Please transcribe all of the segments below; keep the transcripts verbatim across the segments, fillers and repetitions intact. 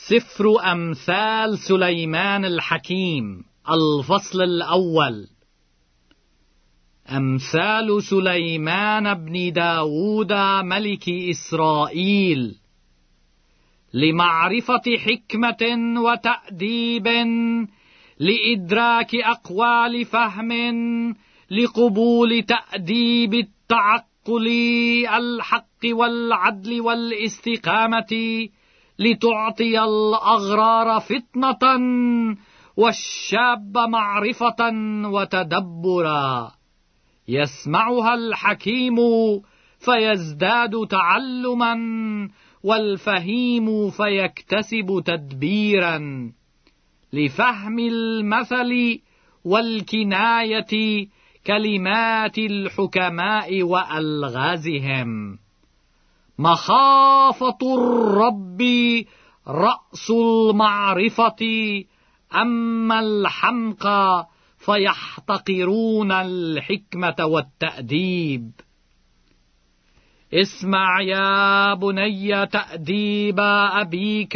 سفر أمثال سليمان الحكيم. الفصل الأول. أمثال سليمان بن داود ملك إسرائيل، لمعرفة حكمة وتأديب، لإدراك أقوال فهم، لقبول تأديب التعقل، الحق والعدل والاستقامة، لتعطي الأغرار فتنة والشاب معرفة وتدبرا. يسمعها الحكيم فيزداد تعلما، والفهيم فيكتسب تدبيرا. لفهم المثل والكناية كلمات الحكماء وألغازهم. مخافة الرب رأس المعرفة، أما الحمقى فيحتقرون الحكمة والتأديب. اسمع يا بني تأديب أبيك،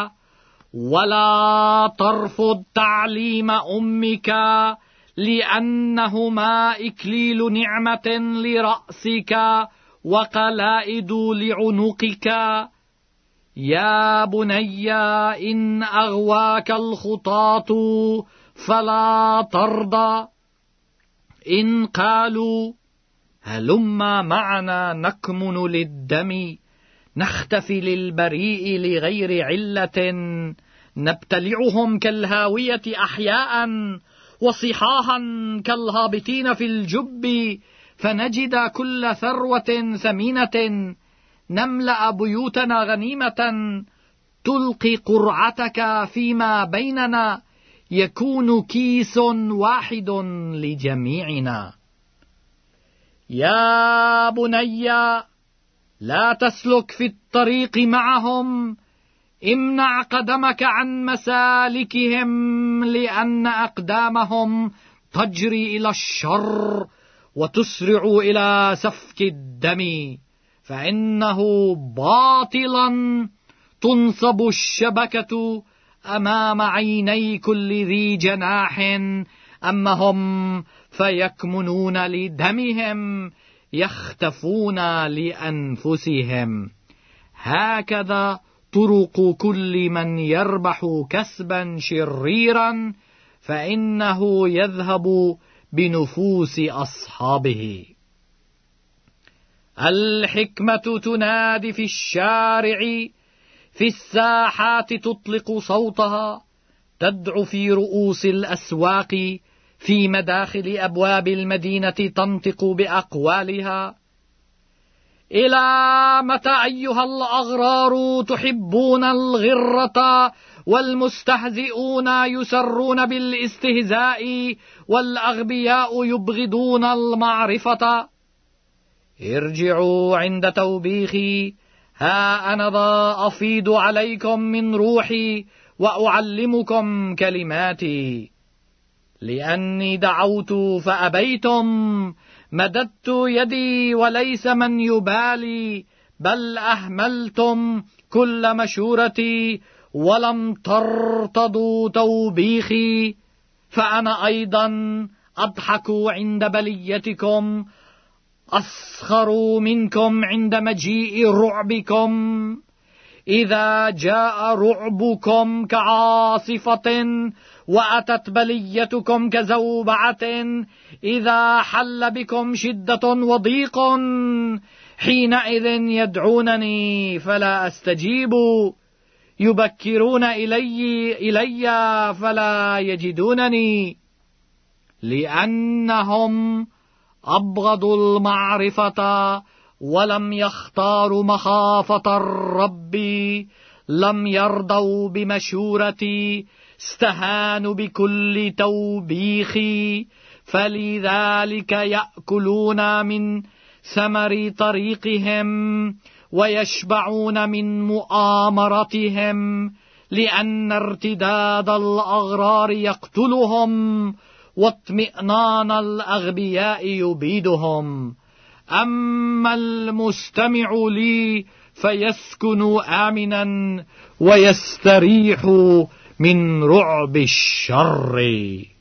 ولا ترفض تعليم أمك، لأنهما إكليل نعمة لرأسك وقلائد لعنقك. يا بني إن أغواك الخطاة فلا ترضى، إن قالوا هلم معنا نكمن للدم، نختفي للبريء لغير علة، نبتلعهم كالهاوية أحياء، وصحاحا كالهابطين في الجب، فنجد كل ثروة ثمينة، نملأ بيوتنا غنيمة، تلقي قرعتك فيما بيننا، يكون كيس واحد لجميعنا. يا بني لا تسلك في الطريق معهم، امنع قدمك عن مسالكهم، لأن أقدامهم تجري إلى الشر وتسرع إلى سفك الدم، فإنه باطلا تنصب الشبكة أمام عيني كل ذي جناح، أما هم فيكمنون لدمهم، يختفون لأنفسهم. هكذا طرق كل من يربح كسبا شريرا، فإنه يذهب بنفوس أصحابه. الحكمة تنادي في الشارع، في الساحات تطلق صوتها، تدعو في رؤوس الأسواق، في مداخل أبواب المدينة تنطق بأقوالها. إلى متى أيها الأغرار تحبون الغرة، والمستهزئون يسرون بالاستهزاء، والأغبياء يبغضون المعرفة؟ ارجعوا عند توبيخي، ها أنا ذا أفيض عليكم من روحي، وأعلمكم كلماتي. لأني دعوت فأبيتم، مددت يدي وليس من يبالي، بل أهملتم كل مشورتي، ولم ترتضوا توبيخي. فأنا أيضا أضحك عند بليتكم، أسخر منكم عند مجيء رعبكم. إذا جاء رعبكم كعاصفة، وأتت بليتكم كزوبعة، إذا حل بكم شدة وضيق، حينئذ يدعونني فلا أستجيب، يبكرون إلي إلي فلا يجدونني، لأنهم أبغضوا المعرفة ولم يختاروا مخافة الرب، لم يرضوا بمشورتي، استهانوا بكل توبيخي، فلذلك يأكلون من ثمر طريقهم، ويشبعون من مؤامرتهم، لأن ارتداد الأغرار يقتلهم، واطمئنان الأغبياء يبيدهم. أما المستمع لي فيسكنوا آمنا ويستريحوا من رعب الشر.